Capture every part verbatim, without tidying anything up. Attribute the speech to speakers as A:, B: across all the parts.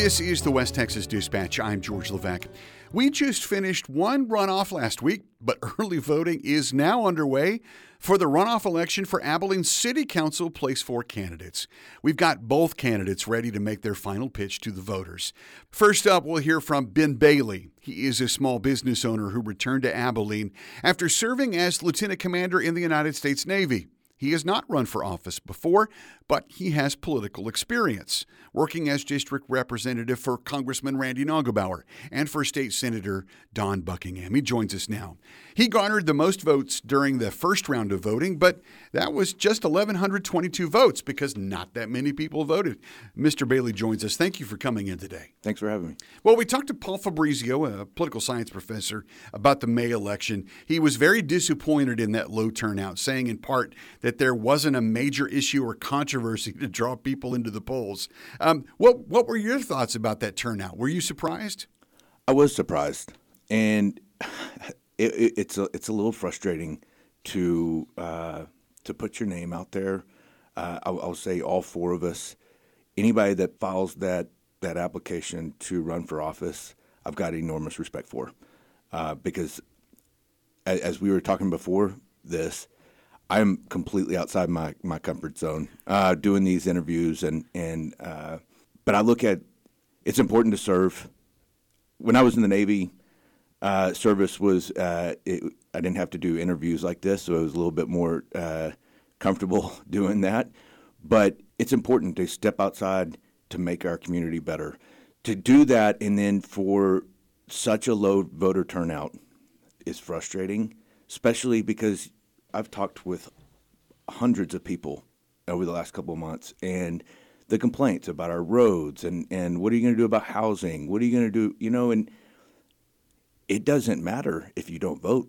A: This is the West Texas Dispatch. I'm George Levesque. We just finished one runoff last week, but early voting is now underway for the runoff election for Abilene City Council Place four candidates. We've got both candidates ready to make their final pitch to the voters. First up, we'll hear from Ben Bailey. He is a small business owner who returned to Abilene after serving as lieutenant commander in the United States Navy. He has not run for office before, but he has political experience, working as district representative for Congressman Randy Neugebauer and for State Senator Don Buckingham. He joins us now. He garnered the most votes during the first round of voting, but that was just one thousand one hundred twenty-two votes because not that many people voted. Mister Bailey joins us. Thank you for coming in today.
B: Thanks for having me.
A: Well, we talked to Paul Fabrizio, a political science professor, about the May election. He was very disappointed in that low turnout, saying in part that there wasn't a major issue or controversy to draw people into the polls. Um, what what were your thoughts about that turnout? Were you surprised?
B: I was surprised, and it, it, it's a it's a little frustrating to uh, to put your name out there. Uh, I'll, I'll say all four of us, anybody that files that that application to run for office, I've got enormous respect for, uh, because as, as we were talking before this, I'm completely outside my, my comfort zone uh, doing these interviews, and and uh, but I look at it's important to serve. When I was in the Navy, uh, service was uh, it, I didn't have to do interviews like this, so I was a little bit more uh, comfortable doing that. But it's important to step outside to make our community better. To do that, and then for such a low voter turnout is frustrating, especially because I've talked with hundreds of people over the last couple of months, and the complaints about our roads and, and what are you going to do about housing? What are you going to do? You know, and it doesn't matter if you don't vote.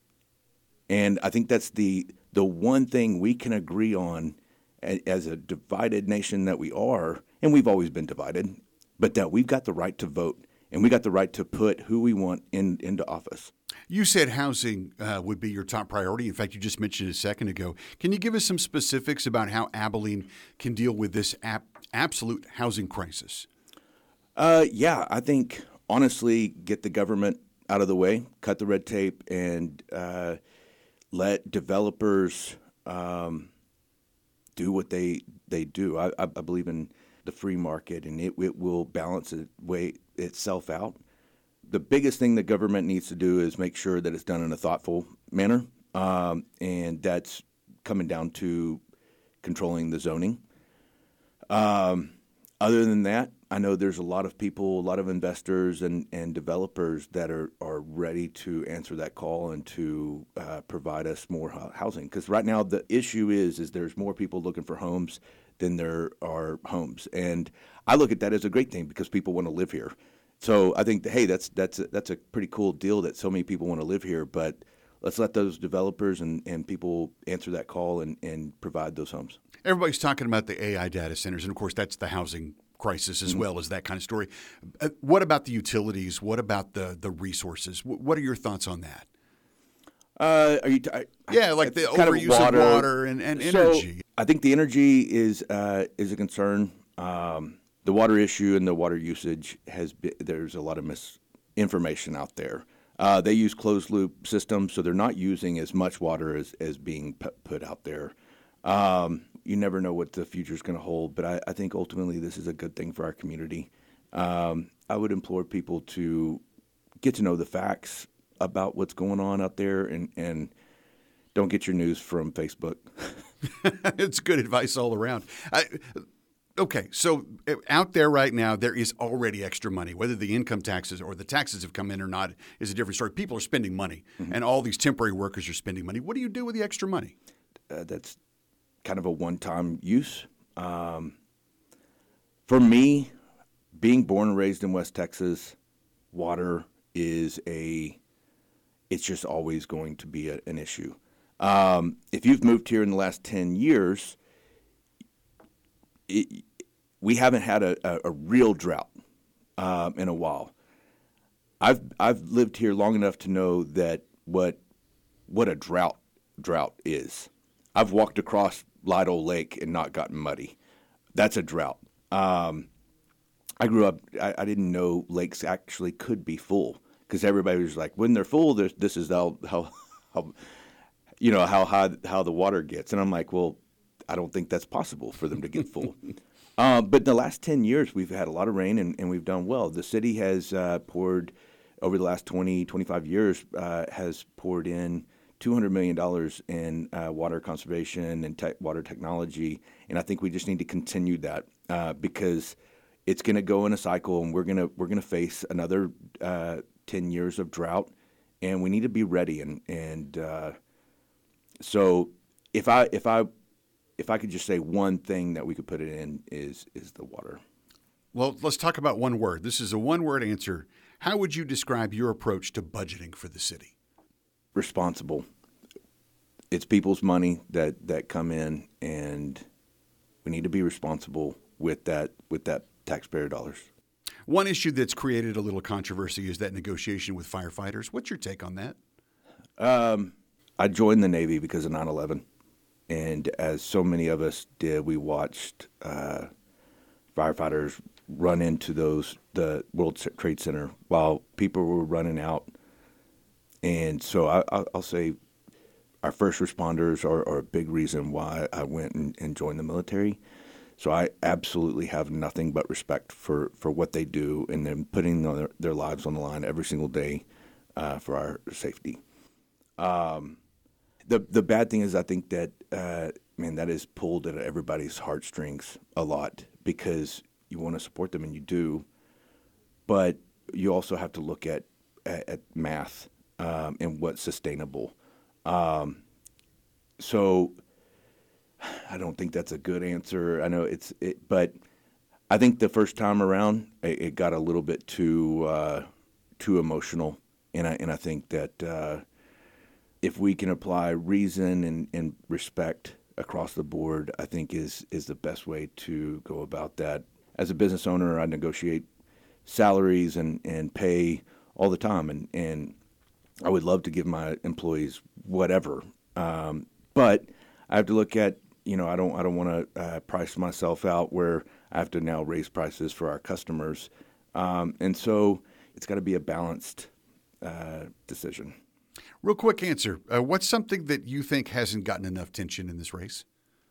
B: And I think that's the the one thing we can agree on as a divided nation that we are, and we've always been divided, but that we've got the right to vote, and we got the right to put who we want in into office.
A: You said housing uh, would be your top priority. In fact, you just mentioned it a second ago. Can you give us some specifics about how Abilene can deal with this ap- absolute housing crisis?
B: Uh, yeah, I think, honestly, get the government out of the way, cut the red tape, and uh, let developers um, do what they they do. I, I believe in the free market, and it, it will balance it way itself out. The biggest thing the government needs to do is make sure that it's done in a thoughtful manner, um, and that's coming down to controlling the zoning. Um, other than that, I know there's a lot of people, a lot of investors and, and developers that are, are ready to answer that call and to uh, provide us more housing. Because right now the issue is is there's more people looking for homes than there are homes, and I look at that as a great thing because people want to live here. So I think, hey, that's that's a, that's a pretty cool deal that so many people want to live here, but let's let those developers and, and people answer that call and, and provide those homes.
A: Everybody's talking about the A I data centers, and of course that's the housing crisis as mm-hmm. well as that kind of story. Uh, what about the utilities? What about the, the resources? W- what are your thoughts on that?
B: Uh, are you t- I,
A: yeah, like the overuse of water, of water and, and energy.
B: So I think the energy is uh, is a concern. Um, The water issue and the water usage has been, there's a lot of misinformation out there. Uh, they use closed loop systems, so they're not using as much water as, as being p- put out there. Um, you never know what the future is going to hold, but I, I think ultimately this is a good thing for our community. Um, I would implore people to get to know the facts about what's going on out there, and, and don't get your news from Facebook.
A: It's good advice all around. I, Okay, so out there right now, there is already extra money. Whether the income taxes or the taxes have come in or not is a different story. People are spending money, mm-hmm. and all these temporary workers are spending money. What do you do with the extra money?
B: Uh, that's kind of a one-time use. Um, for me, being born and raised in West Texas, water is a – it's just always going to be a, an issue. Um, if you've moved here in the last ten years – It, we haven't had a, a, a real drought um, in a while. I've I've lived here long enough to know that what what a drought drought is. I've walked across Lido Lake and not gotten muddy. That's a drought. Um, I grew up, I, I didn't know lakes actually could be full because everybody was like, when they're full, this is how, how, how, you know, how high, how the water gets. And I'm like, well, I don't think that's possible for them to get full. um, but in the last ten years, we've had a lot of rain and, and we've done well. The city has uh, poured, over the last twenty, twenty-five years, uh, has poured in two hundred million dollars in uh, water conservation and te- water technology. And I think we just need to continue that uh, because it's going to go in a cycle, and we're going to we're going to face another uh, ten years of drought, and we need to be ready. And and uh, so, if I if I if I could just say one thing that we could put it in is is the water.
A: Well, let's talk about one word. This is a one-word answer. How would you describe your approach to budgeting for the city?
B: Responsible. It's people's money that, that come in, and we need to be responsible with that with that taxpayer dollars.
A: One issue that's created a little controversy is that negotiation with firefighters. What's your take on that?
B: Um, I joined the Navy because of nine eleven, and as so many of us did, we watched uh, firefighters run into those the World Trade Center while people were running out. And so I, I'll say our first responders are, are a big reason why I went and, and joined the military. So I absolutely have nothing but respect for, for what they do and them putting their, their lives on the line every single day uh, for our safety. Um, the the bad thing is I think that, uh, man, that is pulled at everybody's heartstrings a lot because you want to support them and you do, but you also have to look at, at, at math um, and what's sustainable. Um, so I don't think that's a good answer. I know it's, it, but I think the first time around it, it got a little bit too uh, too emotional, and I and I think that uh, if we can apply reason and, and respect across the board, I think is is the best way to go about that. As a business owner, I negotiate salaries and, and pay all the time, and, and I would love to give my employees whatever, um, but I have to look at, you know, I don't I don't want to uh, price myself out where I have to now raise prices for our customers, um, and so it's got to be a balanced uh, decision.
A: Real quick answer: uh, what's something that you think hasn't gotten enough tension in this race?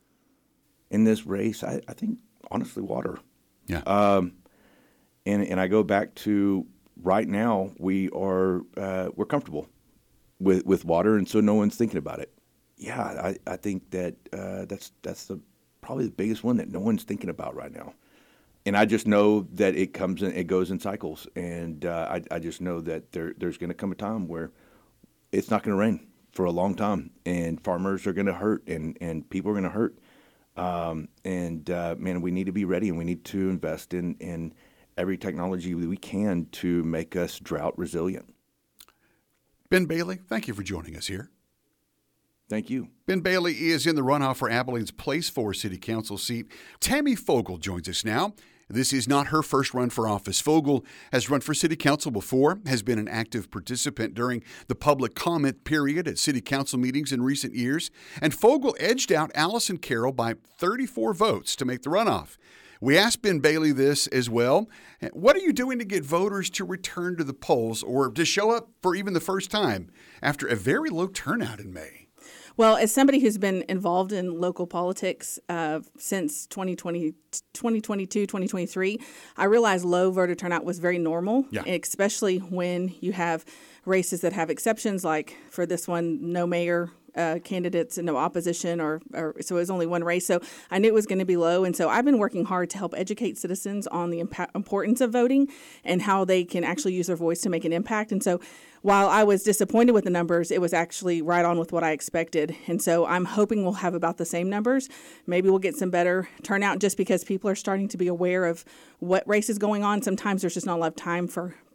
B: In this race, I, I think honestly, water.
A: Yeah.
B: Um, and and I go back to right now we are uh, we're comfortable with with water, and so no one's thinking about it. Yeah, I, I think that uh, that's that's the probably the biggest one that no one's thinking about right now. And I just know that it comes in, it goes in cycles, and uh, I I just know that there there's going to come a time where it's not going to rain for a long time, and farmers are going to hurt, and, and people are going to hurt. Um, and uh, man, we need to be ready, and we need to invest in in every technology we can to make us drought resilient.
A: Ben Bailey, thank you for joining us here.
B: Thank you.
A: Ben Bailey is in the runoff for Abilene's Place four City Council seat. Tammy Fogel joins us now. This is not her first run for office. Fogel has run for city council before, has been an active participant during the public comment period at city council meetings in recent years, and Fogel edged out Allison Carroll by thirty-four votes to make the runoff. We asked Ben Bailey this as well. What are you doing to get voters to return to the polls or to show up for even the first time after a very low turnout in May?
C: Well, as somebody who's been involved in local politics uh, since twenty twenty, twenty twenty-two, twenty twenty-three, I realized low voter turnout was very normal,
A: yeah.
C: especially when you have races that have exceptions, like for this one, no mayor uh, candidates and no opposition, or, or so it was only one race. So I knew it was going to be low. And so I've been working hard to help educate citizens on the impa- importance of voting and how they can actually use their voice to make an impact. And so while I was disappointed with the numbers, it was actually right on with what I expected. And so I'm hoping we'll have about the same numbers. Maybe we'll get some better turnout just because people are starting to be aware of what race is going on. Sometimes there's just not a lot of time for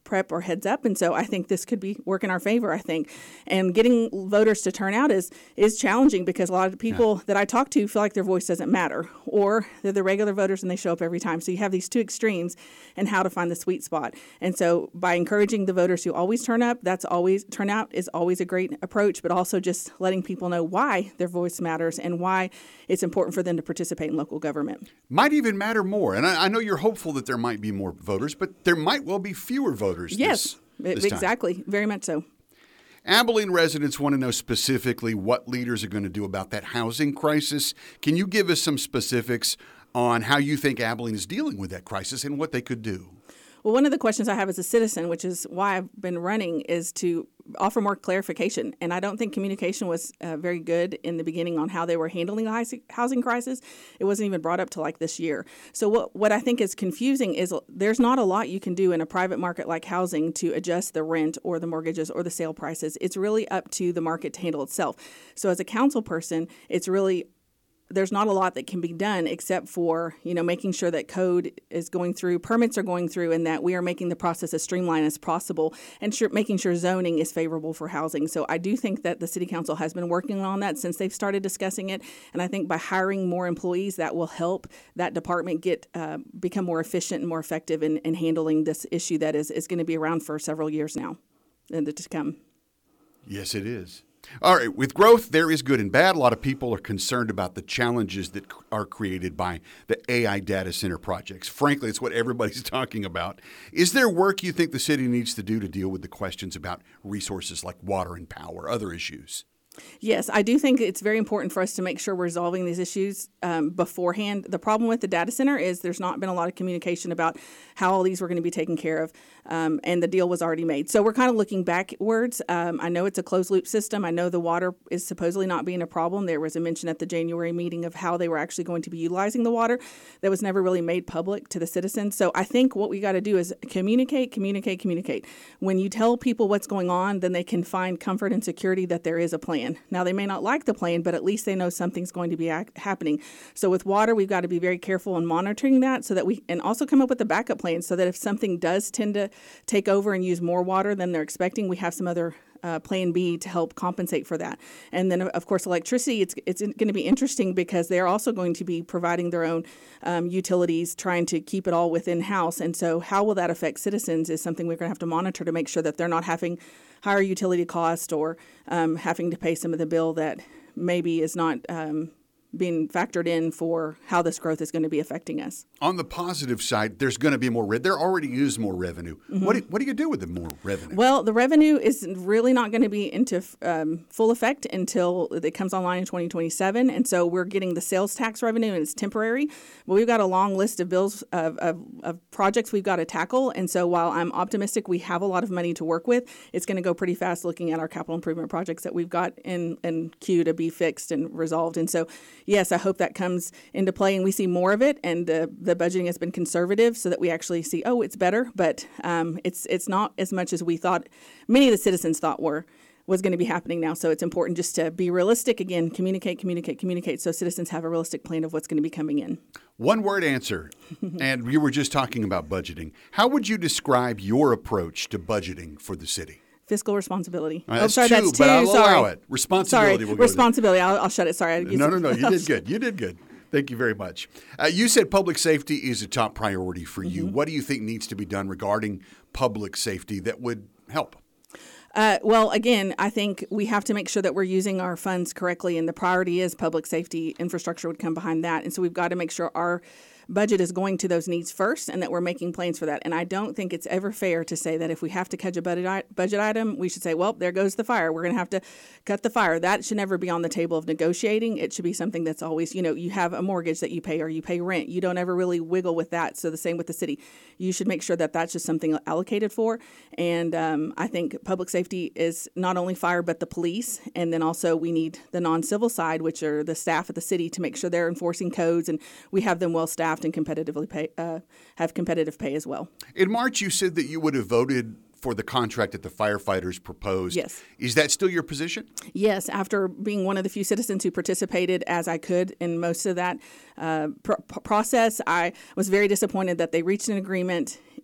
C: prep or heads up. And so I think this could be work in our favor, I think. And getting voters to turn out is is challenging because a lot of the people yeah. that I talk to feel like their voice doesn't matter, or they're the regular voters and they show up every time. So you have these two extremes and how to find the sweet spot. And so by encouraging the voters who always turn up, that's always turnout is always a great approach, but also just letting people know why their voice matters and why it's important for them to participate in local government.
A: Might even matter more. And I, I know you're hopeful that there might be more voters, but there might well be fewer voters.
C: Yes,
A: this, this
C: exactly.
A: Time.
C: Very much so.
A: Abilene residents want to know specifically what leaders are going to do about that housing crisis. Can you give us some specifics on how you think Abilene is dealing with that crisis and what they could do?
C: Well, one of the questions I have as a citizen, which is why I've been running, is to offer more clarification. And I don't think communication was uh, very good in the beginning on how they were handling the housing crisis. It wasn't even brought up till like this year. So what, what I think is confusing is there's not a lot you can do in a private market like housing to adjust the rent or the mortgages or the sale prices. It's really up to the market to handle itself. So as a council person, it's really there's not a lot that can be done except for, you know, making sure that code is going through, permits are going through, and that we are making the process as streamlined as possible, and sure, making sure zoning is favorable for housing. So I do think that the City Council has been working on that since they've started discussing it, and I think by hiring more employees, that will help that department get uh, become more efficient and more effective in, in handling this issue that is, is going to be around for several years now and to come.
A: Yes, it is. All right, with growth, there is good and bad. A lot of people are concerned about the challenges that are created by the A I data center projects. Frankly, it's what everybody's talking about. Is there work you think the city needs to do to deal with the questions about resources like water and power, other issues?
C: Yes, I do think it's very important for us to make sure we're resolving these issues um, beforehand. The problem with the data center is there's not been a lot of communication about how all these were going to be taken care of, um, and the deal was already made. So we're kind of looking backwards. Um, I know it's a closed-loop system. I know the water is supposedly not being a problem. There was a mention at the January meeting of how they were actually going to be utilizing the water that was never really made public to the citizens. So I think what we got to do is communicate, communicate, communicate. When you tell people what's going on, then they can find comfort and security that there is a plan. Now, they may not like the plan, but at least they know something's going to be act- happening. So with water, we've got to be very careful in monitoring that so that we, and also come up with a backup plan so that if something does tend to take over and use more water than they're expecting, we have some other uh, plan B to help compensate for that. And then, of course, electricity, it's it's going to be interesting because they're also going to be providing their own um, utilities, trying to keep it all within house. And so how will that affect citizens is something we're going to have to monitor to make sure that they're not having higher utility cost or um, having to pay some of the bill that maybe is not um, being factored in for how this growth is going to be affecting us.
A: On the positive side, there's going to be more. Re- there already is more revenue. Mm-hmm. What do, what do you do with the more revenue?
C: Well, the revenue is really not going to be into um, full effect until it comes online in twenty twenty-seven. And so we're getting the sales tax revenue, and it's temporary. But we've got a long list of bills of, of, of projects we've got to tackle. And so while I'm optimistic we have a lot of money to work with, it's going to go pretty fast looking at our capital improvement projects that we've got in, in queue to be fixed and resolved. And so yes, I hope that comes into play and we see more of it, and the, the budgeting has been conservative so that we actually see, oh, it's better, but um, it's it's not as much as we thought, many of the citizens thought were, was going to be happening now. So it's important just to be realistic, again, communicate, communicate, communicate, so citizens have a realistic plan of what's going to be coming in.
A: One word answer, and you were just talking about budgeting. How would you describe your approach to budgeting for the city?
C: Fiscal responsibility.
A: Right,
C: oh, sorry,
A: two,
C: that's two.
A: But I'll
C: sorry.
A: allow it. Responsibility.
C: Sorry,
A: will go
C: responsibility. I'll, I'll shut it. Sorry.
A: No, no, no. You did good. You did good. Thank you very much. Uh, you said public safety is a top priority for you. Mm-hmm. What do you think needs to be done regarding public safety that would help?
C: Uh, well, again, I think we have to make sure that we're using our funds correctly, and the priority is public safety. Infrastructure would come behind that. And so we've got to make sure our budget is going to those needs first and that we're making plans for that. And I don't think it's ever fair to say that if we have to cut a budget, budget item, we should say, well, there goes the fire. We're going to have to cut the fire. That should never be on the table of negotiating. It should be something that's always, you know, you have a mortgage that you pay or you pay rent. You don't ever really wiggle with that. So the same with the city. You should make sure that that's just something allocated for. And um, I think public safety is not only fire, but the police. And then also we need the non-civil side, which are the staff at the city, to make sure they're enforcing codes and we have them well staffed and competitively pay, uh, have competitive pay as well.
A: In March, you said that you would have voted for the contract that the firefighters proposed.
C: Yes.
A: Is that still your position?
C: Yes. After being one of the few citizens who participated as I could in most of that uh, pr- process, I was very disappointed that they reached an agreement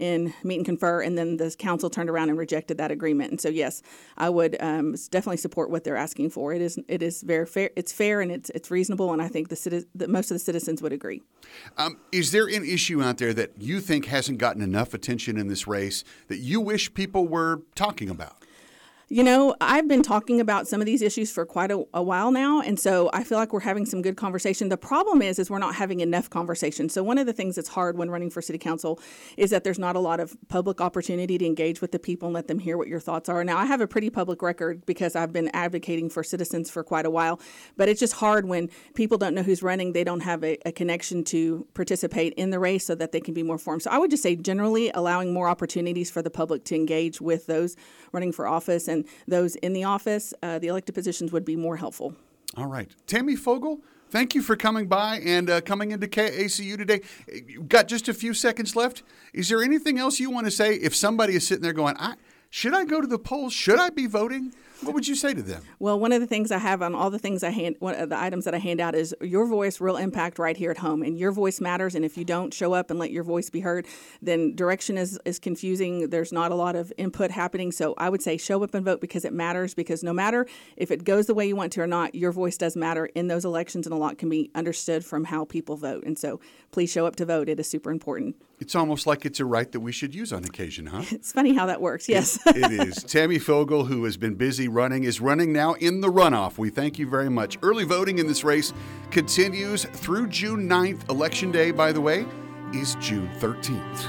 C: in meet and confer, and then the council turned around and rejected that agreement. And so, yes, I would um, definitely support what they're asking for. It is it is very fair. It's fair and it's it's reasonable, and I think the citi- that most of the citizens would agree.
A: Um, is there an issue out there that you think hasn't gotten enough attention in this race that you wish people were talking about?
C: You know, I've been talking about some of these issues for quite a, a while now, and so I feel like we're having some good conversation. The problem is, is we're not having enough conversation. So one of the things that's hard when running for city council is that there's not a lot of public opportunity to engage with the people and let them hear what your thoughts are. Now, I have a pretty public record because I've been advocating for citizens for quite a while, but it's just hard when people don't know who's running. They don't have a, a connection to participate in the race so that they can be more informed. So I would just say generally allowing more opportunities for the public to engage with those running for office and those in the office, uh, the elected positions would be more helpful.
A: All right. Tammy Fogle, thank you for coming by and uh, coming into K A C U today. You've got just a few seconds left. Is there anything else you want to say if somebody is sitting there going, I, should I go to the polls? Should I be voting? What would you say to them?
C: Well, one of the things I have on all the things I hand, one of the items that I hand out is your voice, real impact right here at home. And your voice matters. And if you don't show up and let your voice be heard, then direction is, is confusing. There's not a lot of input happening. So I would say show up and vote because it matters, because no matter if it goes the way you want to or not, your voice does matter in those elections, and a lot can be understood from how people vote. And so please show up to vote. It is super important.
A: It's almost like it's a right that we should use on occasion, huh?
C: It's funny how that works, yes.
A: it, it is. Tammy Fogle, who has been busy running, is running now in the runoff. We thank you very much. Early voting in this race continues through June ninth. Election Day, by the way, is June thirteenth.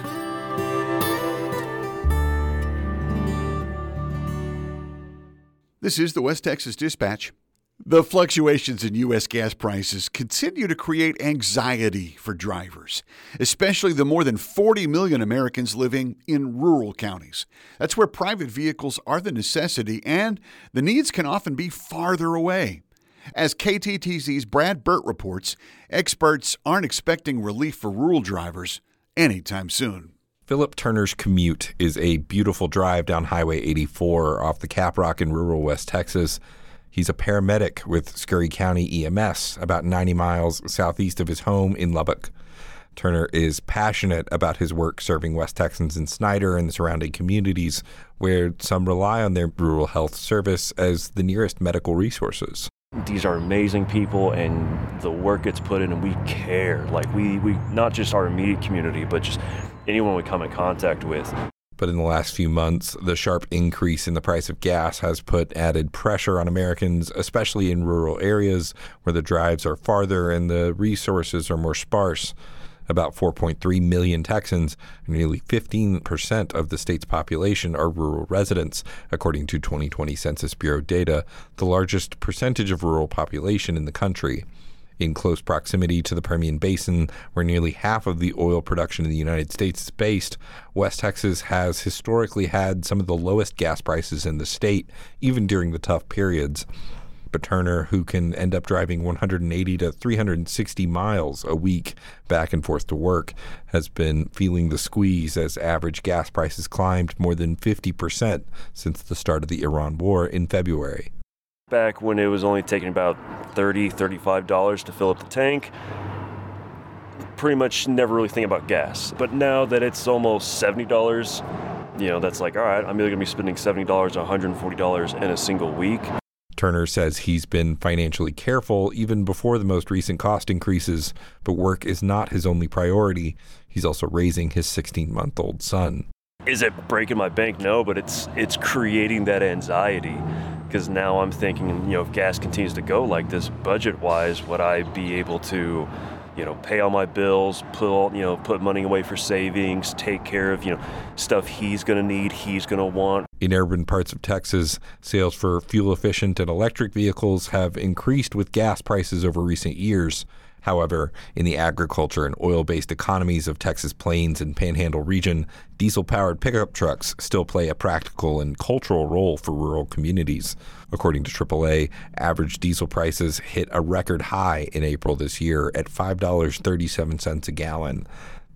A: This is the West Texas Dispatch. The fluctuations in U S gas prices continue to create anxiety for drivers, especially the more than forty million Americans living in rural counties. That's where private vehicles are the necessity, and the needs can often be farther away. As K T T C's Brad Burt reports, experts aren't expecting relief for rural drivers anytime soon.
D: Philip Turner's commute is a beautiful drive down Highway eighty-four off the Caprock in rural West Texas. He's a paramedic with Scurry County E M S, about ninety miles southeast of his home in Lubbock. Turner is passionate about his work serving West Texans in Snyder and the surrounding communities, where some rely on their rural health service as the nearest medical resources.
E: These are amazing people, and the work gets put in, and we care. Like, we, we not just our immediate community, but just anyone we come in contact with.
D: But in the last few months, the sharp increase in the price of gas has put added pressure on Americans, especially in rural areas where the drives are farther and the resources are more sparse. About four point three million Texans, nearly fifteen percent of the state's population, are rural residents, according to twenty twenty Census Bureau data, the largest percentage of rural population in the country. In close proximity to the Permian Basin, where nearly half of the oil production in the United States is based, West Texas has historically had some of the lowest gas prices in the state, even during the tough periods. But Turner, who can end up driving one hundred eighty to three hundred sixty miles a week back and forth to work, has been feeling the squeeze as average gas prices climbed more than fifty percent since the start of the Iran war in February.
E: Back when it was only taking about thirty dollars, thirty-five dollars to fill up the tank, pretty much never really think about gas. But now that it's almost seventy dollars, you know, that's like, all right, I'm either going to be spending seventy dollars or one hundred forty dollars in a single week.
D: Turner says he's been financially careful even before the most recent cost increases, but work is not his only priority. He's also raising his sixteen-month-old son.
E: Is it breaking my bank? No, but it's it's creating that anxiety. Because now I'm thinking, you know, if gas continues to go like this, budget-wise, would I be able to, you know, pay all my bills, put all, you know, put money away for savings, take care of, you know, stuff he's going to need, he's going to want.
D: In urban parts of Texas, sales for fuel-efficient and electric vehicles have increased with gas prices over recent years. However, in the agriculture and oil-based economies of Texas Plains and Panhandle region, diesel-powered pickup trucks still play a practical and cultural role for rural communities. According to triple A, average diesel prices hit a record high in April this year at five dollars and thirty-seven cents a gallon.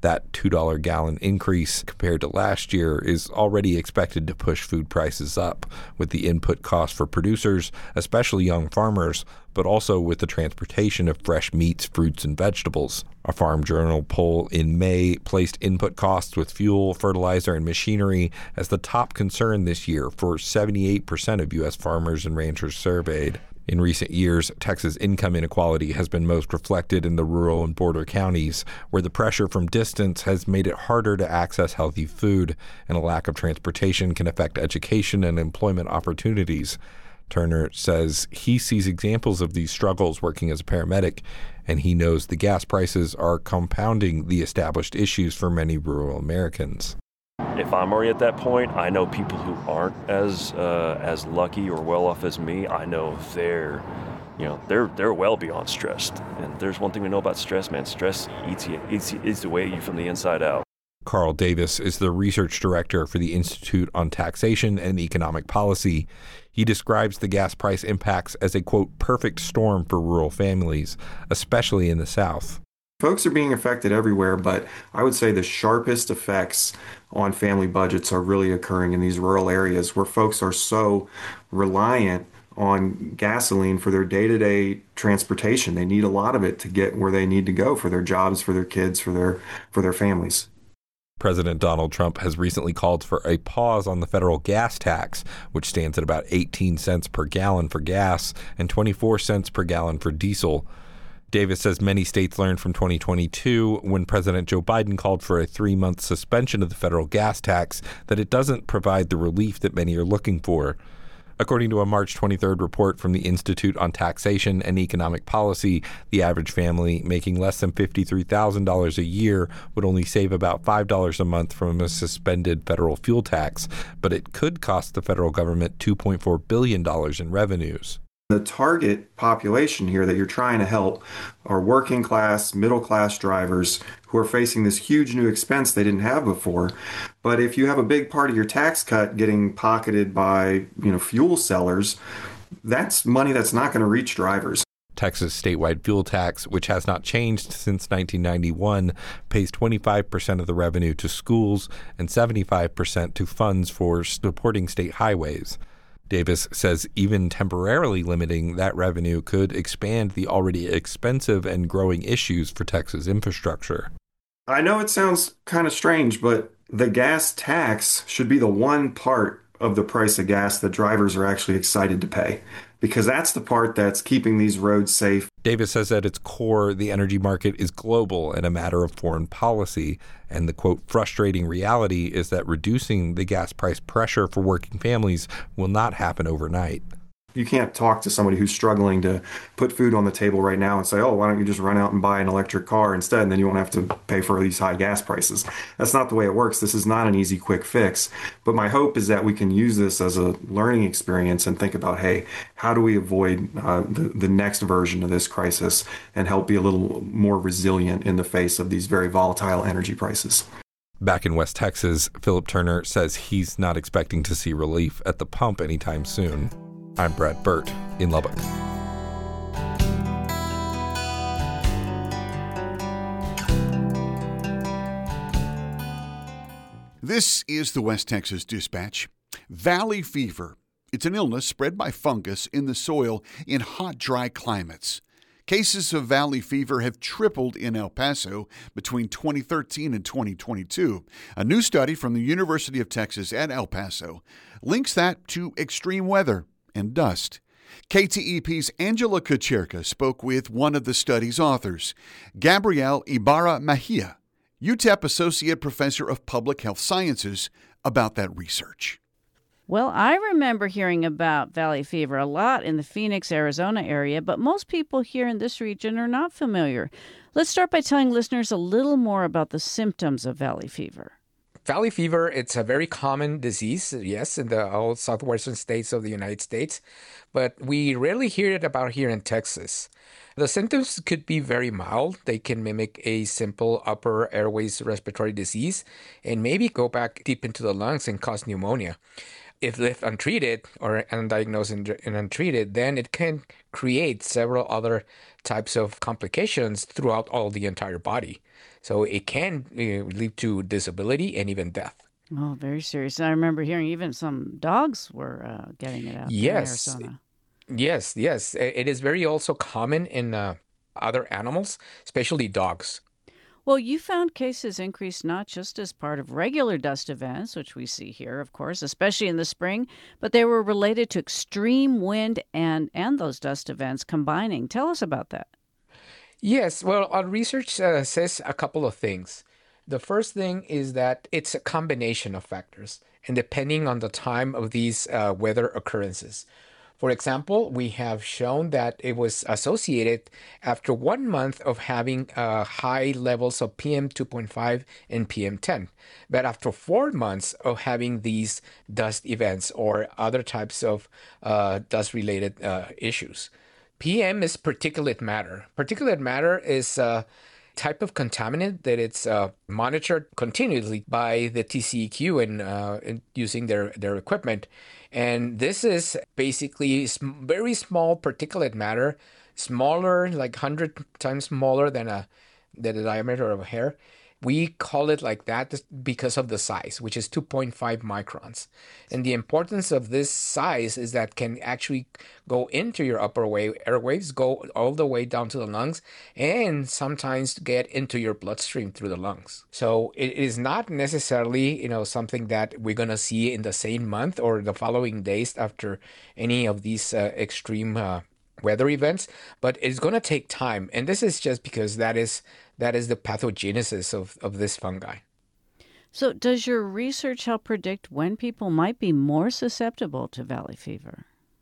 D: That two dollars gallon increase compared to last year is already expected to push food prices up, with the input costs for producers, especially young farmers, but also with the transportation of fresh meats, fruits, and vegetables. A Farm Journal poll in May placed input costs with fuel, fertilizer, and machinery as the top concern this year for seventy-eight percent of U S farmers and ranchers surveyed. In recent years, Texas income inequality has been most reflected in the rural and border counties, where the pressure from distance has made it harder to access healthy food, and a lack of transportation can affect education and employment opportunities. Turner says he sees examples of these struggles working as a paramedic, and he knows the gas prices are compounding the established issues for many rural Americans.
E: If I'm already at that point, I know people who aren't as uh, as lucky or well off as me. I know they're, you know, they're they're well beyond stressed. And there's one thing we know about stress, man. Stress eats you, eats, eats away at you from the inside out.
D: Carl Davis is the research director for the Institute on Taxation and Economic Policy. He describes the gas price impacts as a, quote, perfect storm for rural families, especially in the South.
F: Folks are being affected everywhere, but I would say the sharpest effects on family budgets are really occurring in these rural areas where folks are so reliant on gasoline for their day-to-day transportation. They need a lot of it to get where they need to go for their jobs, for their kids, for their for their families.
D: President Donald Trump has recently called for a pause on the federal gas tax, which stands at about eighteen cents per gallon for gas and twenty-four cents per gallon for diesel. Davis says many states learned from twenty twenty-two, when President Joe Biden called for a three-month suspension of the federal gas tax, that it doesn't provide the relief that many are looking for. According to a March twenty-third report from the Institute on Taxation and Economic Policy, the average family making less than fifty-three thousand dollars a year would only save about five dollars a month from a suspended federal fuel tax, but it could cost the federal government two point four billion dollars in revenues.
F: The target population here that you're trying to help are working class, middle class drivers who are facing this huge new expense they didn't have before. But if you have a big part of your tax cut getting pocketed by, you know, fuel sellers, that's money that's not going to reach drivers.
D: Texas statewide fuel tax, which has not changed since nineteen ninety-one, pays twenty-five percent of the revenue to schools and seventy-five percent to funds for supporting state highways. Davis says even temporarily limiting that revenue could expand the already expensive and growing issues for Texas infrastructure.
F: I know it sounds kind of strange, but the gas tax should be the one part of the price of gas that drivers are actually excited to pay, because that's the part that's keeping these roads safe.
D: Davis says at its core, the energy market is global and a matter of foreign policy. And the, quote, frustrating reality is that reducing the gas price pressure for working families will not happen overnight.
F: You can't talk to somebody who's struggling to put food on the table right now and say, oh, why don't you just run out and buy an electric car instead, and then you won't have to pay for these high gas prices. That's not the way it works. This is not an easy, quick fix. But my hope is that we can use this as a learning experience and think about, hey, how do we avoid uh, the, the next version of this crisis and help be a little more resilient in the face of these very volatile energy prices.
D: Back in West Texas, Philip Turner says he's not expecting to see relief at the pump anytime soon. I'm Brad Burt in Lubbock.
A: This is the West Texas Dispatch. Valley fever. It's an illness spread by fungus in the soil in hot, dry climates. Cases of valley fever have tripled in El Paso between twenty thirteen and twenty twenty-two. A new study from the University of Texas at El Paso links that to extreme weather and dust. K T E P's Angela Kucherka spoke with one of the study's authors, Gabrielle Ibarra Mejia, U T E P Associate Professor of Public Health Sciences, about that research.
G: Well, I remember hearing about valley fever a lot in the Phoenix, Arizona area, but most people here in this region are not familiar. Let's start by telling listeners a little more about the symptoms of valley fever.
H: Valley fever, it's a very common disease, yes, in the all southwestern states of the United States, but we rarely hear it about here in Texas. The symptoms could be very mild. They can mimic a simple upper airways respiratory disease and maybe go back deep into the lungs and cause pneumonia. If left untreated or undiagnosed and, and untreated, then it can create several other types of complications throughout all the entire body. So it can uh, lead to disability and even death.
G: Oh, very serious. I remember hearing even some dogs were uh, getting it out
H: Yes.
G: there in Arizona.
H: Yes, yes. It is very also common in uh, other animals, especially dogs.
G: Well, you found cases increased not just as part of regular dust events, which we see here, of course, especially in the spring, but they were related to extreme wind and, and those dust events combining. Tell us about that.
H: Yes, well, our research uh, says a couple of things. The first thing is that it's a combination of factors, and depending on the time of these uh, weather occurrences. For example, we have shown that it was associated after one month of having uh, high levels of P M two point five and P M ten, but after four months of having these dust events or other types of uh, dust-related uh, issues. P M is particulate matter. Particulate matter is a type of contaminant that it's uh, monitored continuously by the T C E Q and uh, using their, their equipment. And this is basically very small particulate matter, smaller, like one hundred times smaller than a, than the diameter of a hair. We call it like that because of the size, which is two point five microns. And the importance of this size is that can actually go into your upper way, airwaves, go all the way down to the lungs, and sometimes get into your bloodstream through the lungs. So it is not necessarily, you know, something that we're going to see in the same month or the following days after any of these uh, extreme uh, weather events, but it's going to take time. And this is just because that is that is the pathogenesis of, of this fungi.
G: So does your research help predict when people might be more susceptible to valley fever?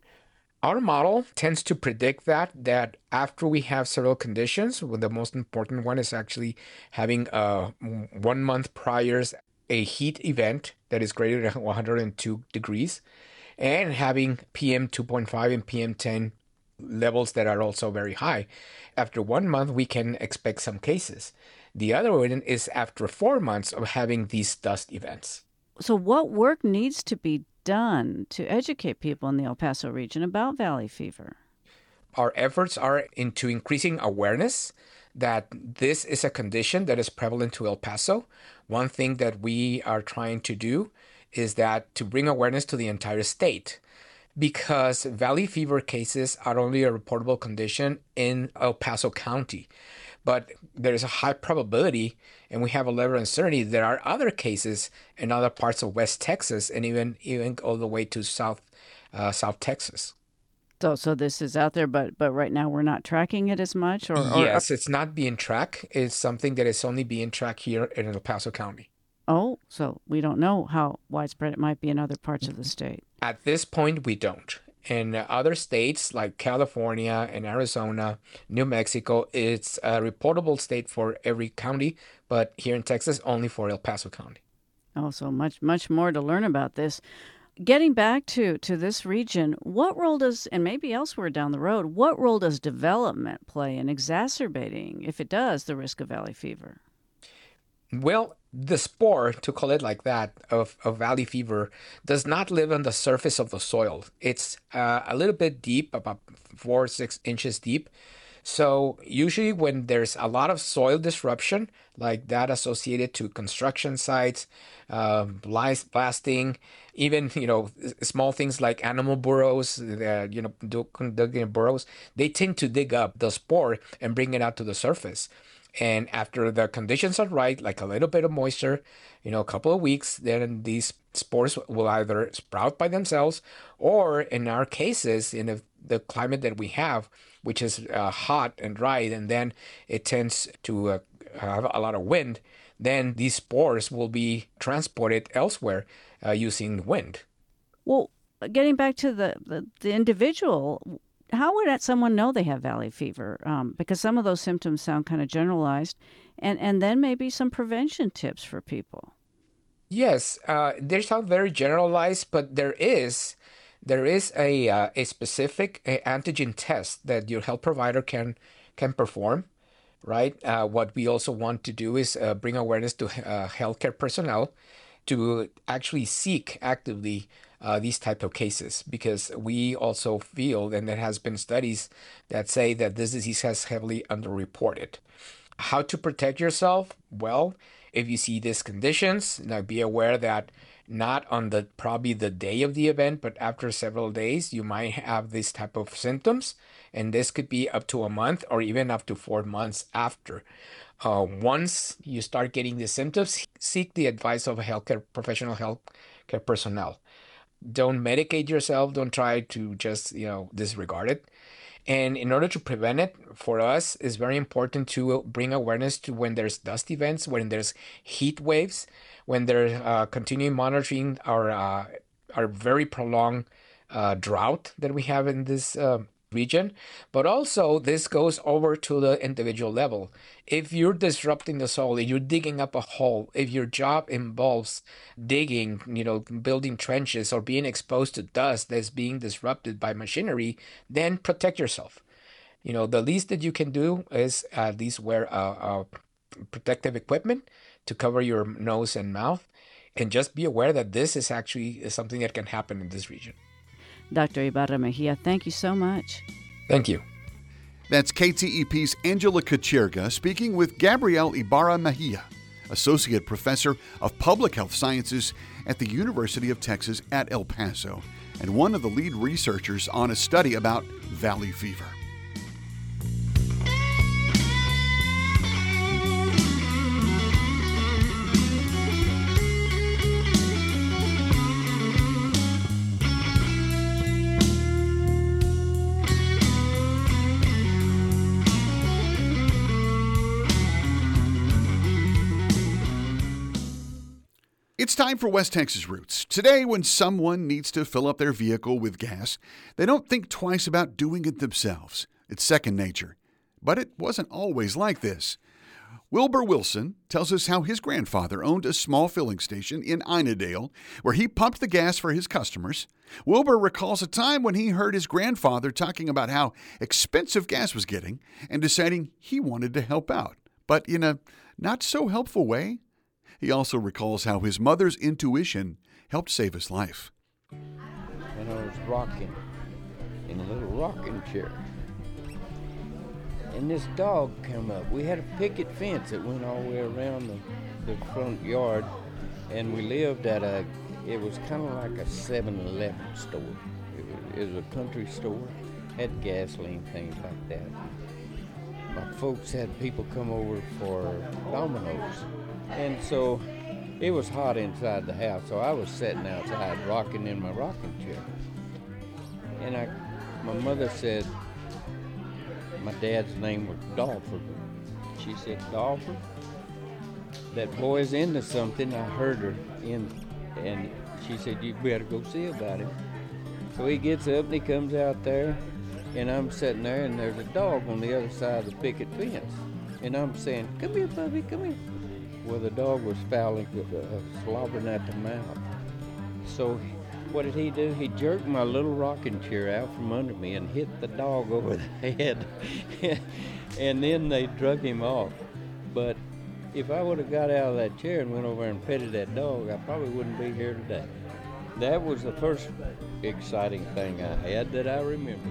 H: Our model tends to predict that, that after we have several conditions, well, the most important one is actually having uh, one month prior a heat event that is greater than one hundred two degrees, and having P M two point five and P M ten levels that are also very high. After one month, we can expect some cases. The other one is after four months of having these dust events.
G: So what work needs to be done to educate people in the El Paso region about valley fever?
H: Our efforts are into increasing awareness that this is a condition that is prevalent to El Paso. One thing that we are trying to do is that to bring awareness to the entire state, because valley fever cases are only a reportable condition in El Paso County. But there is a high probability, and we have a level of uncertainty, there are other cases in other parts of West Texas and even even all the way to South uh, South Texas.
G: So so this is out there, but but right now we're not tracking it as much? Or, or
H: Yes, it's not being tracked. It's something that is only being tracked here in El Paso County.
G: Oh, so we don't know how widespread it might be in other parts of the state.
H: At this point, we don't. In other states like California and Arizona, New Mexico, it's a reportable state for every county, but here in Texas, only for El Paso County.
G: Oh, so much, much more to learn about this. Getting back to, to this region, what role does, and maybe elsewhere down the road, what role does development play in exacerbating, if it does, the risk of valley fever?
H: Well, the spore, to call it like that, of, of valley fever does not live on the surface of the soil. It's uh, a little bit deep, about four or six inches deep. So usually when there's a lot of soil disruption, like that associated to construction sites, uh, blasting, even, you know, small things like animal burrows, uh, you know, digging burrows, they tend to dig up the spore and bring it out to the surface. And after the conditions are right, like a little bit of moisture, you know, a couple of weeks, then these spores will either sprout by themselves, or in our cases, in the climate that we have, which is uh, hot and dry, and then it tends to uh, have a lot of wind, then these spores will be transported elsewhere uh, using wind.
G: Well, getting back to the, the, the individual, how would someone know they have valley fever? Um, because some of those symptoms sound kind of generalized, and, and then maybe some prevention tips for people.
H: Yes, uh, they sound very generalized, but there is there is a uh, a specific a antigen test that your health provider can can perform, right? Uh, what we also want to do is uh, bring awareness to uh, healthcare personnel to actually seek actively uh, these type of cases, because we also feel, and there has been studies that say that this disease has heavily underreported. How to protect yourself? Well, if you see these conditions, now be aware that not on the probably the day of the event, but after several days, you might have this type of symptoms, and this could be up to a month or even up to four months after. Uh, once you start getting the symptoms, seek the advice of a healthcare professional, healthcare personnel. Don't medicate yourself. Don't try to just, you know, disregard it. And in order to prevent it, for us, it's very important to bring awareness to when there's dust events, when there's heat waves, when there's uh, continuing monitoring our uh, our very prolonged uh, drought that we have in this uh, region. But also, this goes over to the individual level. If you're disrupting the soil, if you're digging up a hole, if your job involves digging, you know, building trenches or being exposed to dust that's being disrupted by machinery, then protect yourself. You know, the least that you can do is at least wear a, a protective equipment to cover your nose and mouth, and just be aware that this is actually something that can happen in this region.
G: Doctor Ibarra Mejia, thank you so much.
H: Thank you.
A: That's K T E P's Angela Kucherga speaking with Gabrielle Ibarra Mejia, Associate Professor of Public Health Sciences at the University of Texas at El Paso, and one of the lead researchers on a study about valley fever. It's time for West Texas Roots. Today, when someone needs to fill up their vehicle with gas, they don't think twice about doing it themselves. It's second nature. But it wasn't always like this. Wilbur Wilson tells us how his grandfather owned a small filling station in Inadale, where he pumped the gas for his customers. Wilbur recalls a time when he heard his grandfather talking about how expensive gas was getting and deciding he wanted to help out, but in a not-so-helpful way. He also recalls how his mother's intuition helped save his life.
I: When I was rocking in a little rocking chair, and this dog came up. We had a picket fence that went all the way around the, the front yard, and we lived at a, it was kind of like a seven eleven store. It was, it was a country store, had gasoline, things like that. My folks had people come over for Domino's. And so it was hot inside the house, so I was sitting outside rocking in my rocking chair. And I, my mother said, my dad's name was Dolford. She said, Dolford, that boy's into something. I heard her in, and she said, you better go see about him. So he gets up and he comes out there, and I'm sitting there, and there's a dog on the other side of the picket fence. And I'm saying, come here, puppy, come here. Well, the dog was fouling, uh, slobbering at the mouth. So what did he do? He jerked my little rocking chair out from under me and hit the dog over the head. And then they drug him off. But if I would have got out of that chair and went over and petted that dog, I probably wouldn't be here today. That was the first exciting thing I had that I remember.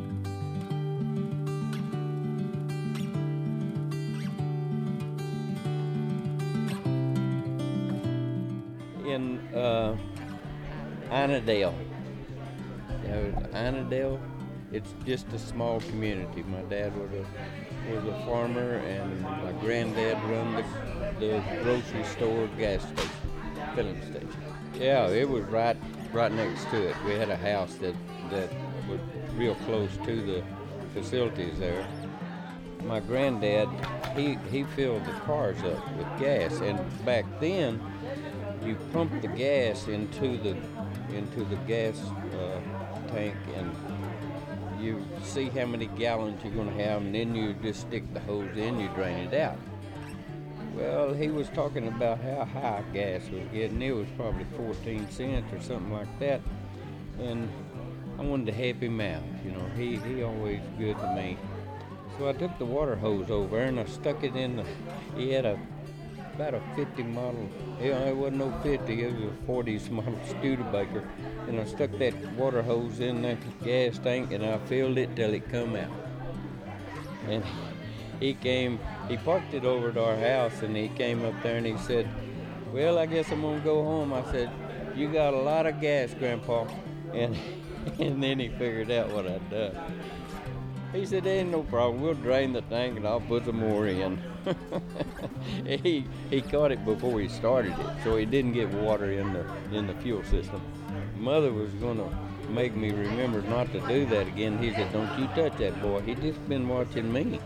I: In uh, Inadale. You know, Inadale, it's just a small community. My dad was a was a farmer, and my granddad run the, the grocery store, gas station, filling station. Yeah, it was right right next to it. We had a house that that was real close to the facilities there. My granddad, he he filled the cars up with gas, and back then, you pump the gas into the into the gas uh, tank, and you see how many gallons you're going to have, and then you just stick the hose in, you drain it out. Well, he was talking about how high gas was getting. It was probably fourteen cents or something like that, and I wanted to help him out. You know, he he always good to me. So I took the water hose over and I stuck it in the. He had a about a fifty model. Yeah, it wasn't no fifty, it was a forties model Studebaker. And I stuck that water hose in the gas tank and I filled it till it come out. And he came, he parked it over at our house and he came up there and he said, well, I guess I'm gonna go home. I said, you got a lot of gas, Grandpa. And, and then he figured out what I'd done. He said, ain't no problem, we'll drain the tank and I'll put some more in. he he caught it before he started it, so he didn't get water in the in the fuel system. Mother was gonna make me remember not to do that again. He said, don't you touch that boy, he just been watching me.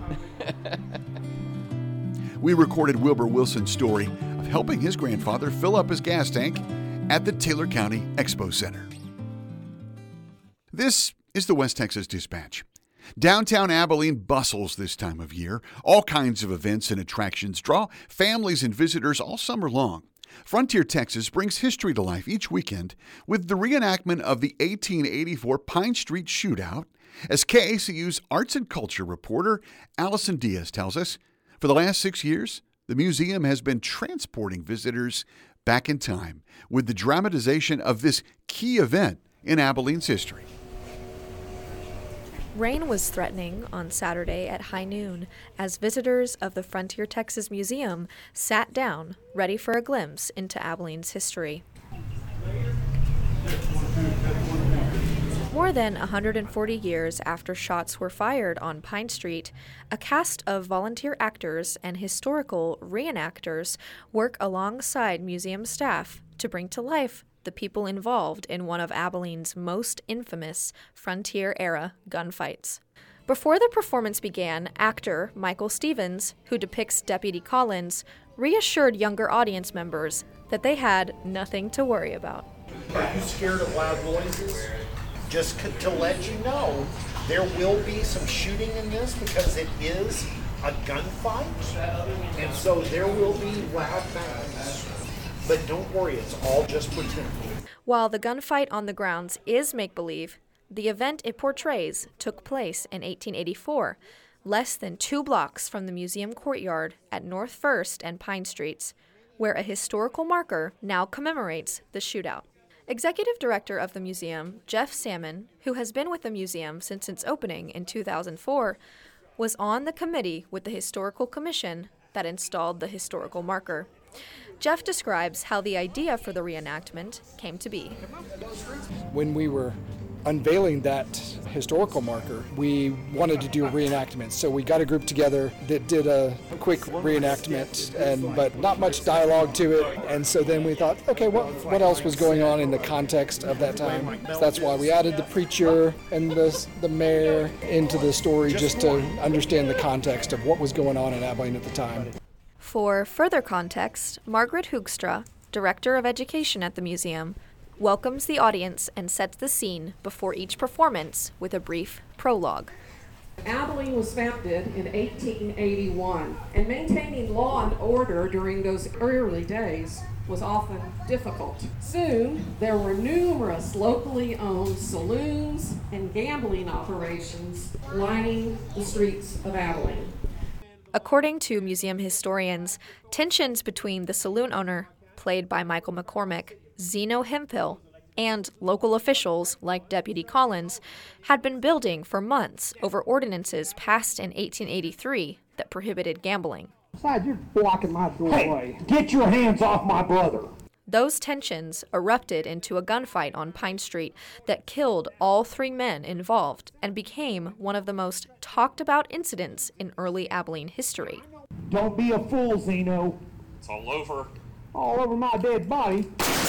A: We recorded Wilbur Wilson's story of helping his grandfather fill up his gas tank at the Taylor County Expo Center. This is the West Texas Dispatch. Downtown Abilene bustles this time of year. All kinds of events and attractions draw families and visitors all summer long. Frontier Texas brings history to life each weekend with the reenactment of the eighteen eighty-four Pine Street Shootout. As K A C U's arts and culture reporter Allison Diaz tells us, for the last six years, the museum has been transporting visitors back in time with the dramatization of this key event in Abilene's history.
J: Rain was threatening on Saturday at high noon as visitors of the Frontier Texas Museum sat down, ready for a glimpse into Abilene's history. More than one hundred forty years after shots were fired on Pine Street, a cast of volunteer actors and historical reenactors work alongside museum staff to bring to life the people involved in one of Abilene's most infamous Frontier-era gunfights. Before the performance began, actor Michael Stevens, who depicts Deputy Collins, reassured younger audience members that they had nothing to worry about.
K: Are you scared of loud noises? Just to let you know, there will be some shooting in this because it is a gunfight, and so there will be loud bangs. But don't worry, it's all just pretend.
J: While the gunfight on the grounds is make-believe, the event it portrays took place in eighteen eighty-four, less than two blocks from the museum courtyard at North First and Pine Streets, where a historical marker now commemorates the shootout. Executive Director of the museum, Jeff Salmon, who has been with the museum since its opening in two thousand four, was on the committee with the Historical Commission that installed the historical marker. Jeff describes how the idea for the reenactment came to be.
L: When we were unveiling that historical marker, we wanted to do a reenactment. So we got a group together that did a quick reenactment, and but not much dialogue to it. And so then we thought, okay, what what else was going on in the context of that time? So that's why we added the preacher and the, the mayor into the story, just to understand the context of what was going on in Abilene at the time.
J: For further context, Margaret Hoogstra, Director of Education at the museum, welcomes the audience and sets the scene before each performance with a brief prologue.
M: Abilene was founded in eighteen eighty-one, and maintaining law and order during those early days was often difficult. Soon, there were numerous locally owned saloons and gambling operations lining the streets of Abilene.
J: According to museum historians, tensions between the saloon owner, played by Michael McCormick, Zeno Hemphill, and local officials like Deputy Collins had been building for months over ordinances passed in eighteen eighty-three that prohibited gambling.
N: Besides, you're blocking my doorway. Hey, get your hands off my brother.
J: Those tensions erupted into a gunfight on Pine Street that killed all three men involved and became one of the most talked about incidents in early Abilene history.
N: Don't be a fool, Zeno.
O: It's all over.
N: All over my dead body.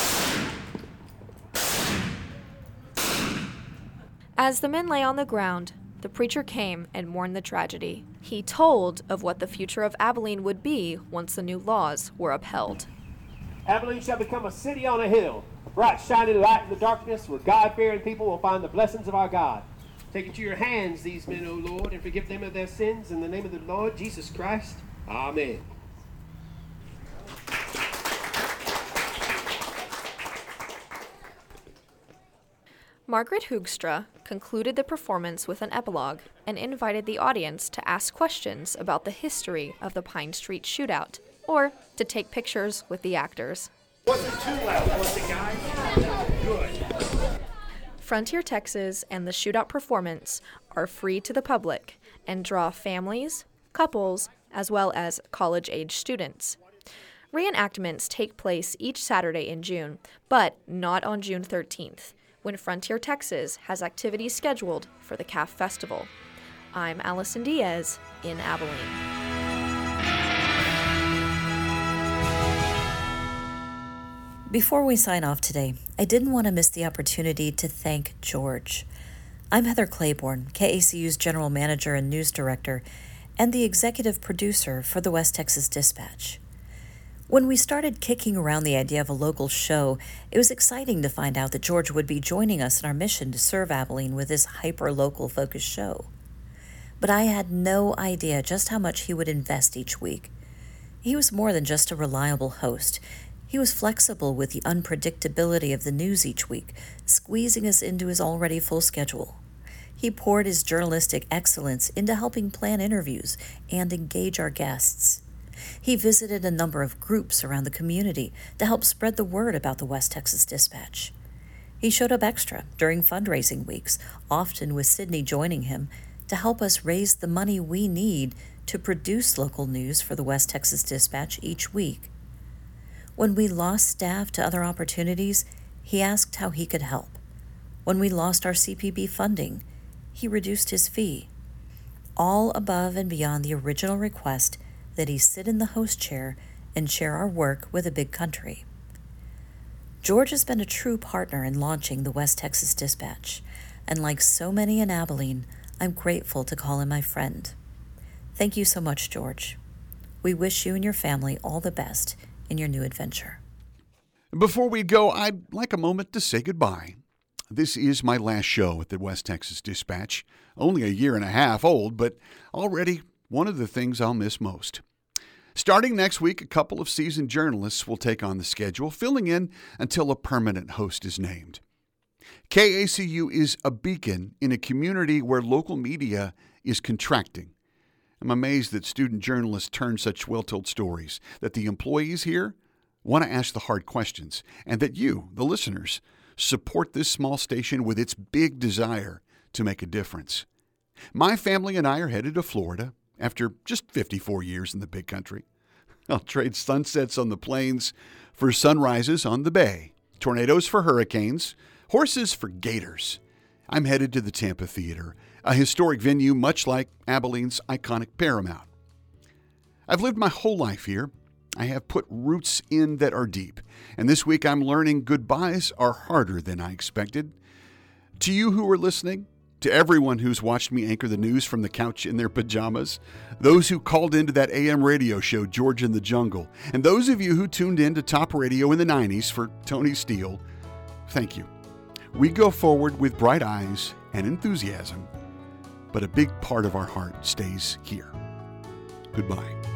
J: As the men lay on the ground, the preacher came and mourned the tragedy. He told of what the future of Abilene would be once the new laws were upheld.
P: Abilene shall become a city on a hill, a bright shining light in the darkness, where God-fearing people will find the blessings of our God. Take into your hands these men, O Lord, and forgive them of their sins in the name of the Lord Jesus Christ. Amen.
J: Margaret Hoogstra concluded the performance with an epilogue and invited the audience to ask questions about the history of the Pine Street Shootout or to take pictures with the actors.
K: Wasn't too loud, was it, guys? Good.
J: Frontier Texas and the Shootout performance are free to the public and draw families, couples, as well as college-age students. Reenactments take place each Saturday in June, but not on June thirteenth, when Frontier Texas has activities scheduled for the C A F Festival. I'm Allison Diaz in Abilene.
O: Before we sign off today, I didn't want to miss the opportunity to thank George. I'm Heather Claiborne, K A C U's General Manager and News Director, and the Executive Producer for the West Texas Dispatch. When we started kicking around the idea of a local show, it was exciting to find out that George would be joining us in our mission to serve Abilene with this hyper-local focused show. But I had no idea just how much he would invest each week. He was more than just a reliable host. He was flexible with the unpredictability of the news each week, squeezing us into his already full schedule. He poured his journalistic excellence into helping plan interviews and engage our guests. He visited a number of groups around the community to help spread the word about the West Texas Dispatch. He showed up extra during fundraising weeks, often with Sydney joining him, to help us raise the money we need to produce local news for the West Texas Dispatch each week. When we lost staff to other opportunities, he asked how he could help. When we lost our C P B funding, he reduced his fee. All above and beyond the original request that he sit in the host chair and share our work with a big country. George has been a true partner in launching the West Texas Dispatch, and like so many in Abilene, I'm grateful to call him my friend. Thank you so much, George. We wish you and your family all the best in your new adventure.
A: Before we go, I'd like a moment to say goodbye. This is my last show at the West Texas Dispatch, only a year and a half old, but already one of the things I'll miss most. Starting next week, a couple of seasoned journalists will take on the schedule, filling in until a permanent host is named. K A C U is a beacon in a community where local media is contracting. I'm amazed that student journalists turn such well-told stories, that the employees here want to ask the hard questions, and that you, the listeners, support this small station with its big desire to make a difference. My family and I are headed to Florida after just fifty-four years in the big country. I'll trade sunsets on the plains for sunrises on the bay, tornadoes for hurricanes, horses for gators. I'm headed to the Tampa Theater, a historic venue much like Abilene's iconic Paramount. I've lived my whole life here. I have put roots in that are deep, and this week I'm learning goodbyes are harder than I expected. To you who are listening, to everyone who's watched me anchor the news from the couch in their pajamas, those who called into that A M radio show, George in the Jungle, and those of you who tuned in to Top Radio in the nineties for Tony Steele, thank you. We go forward with bright eyes and enthusiasm, but a big part of our heart stays here. Goodbye.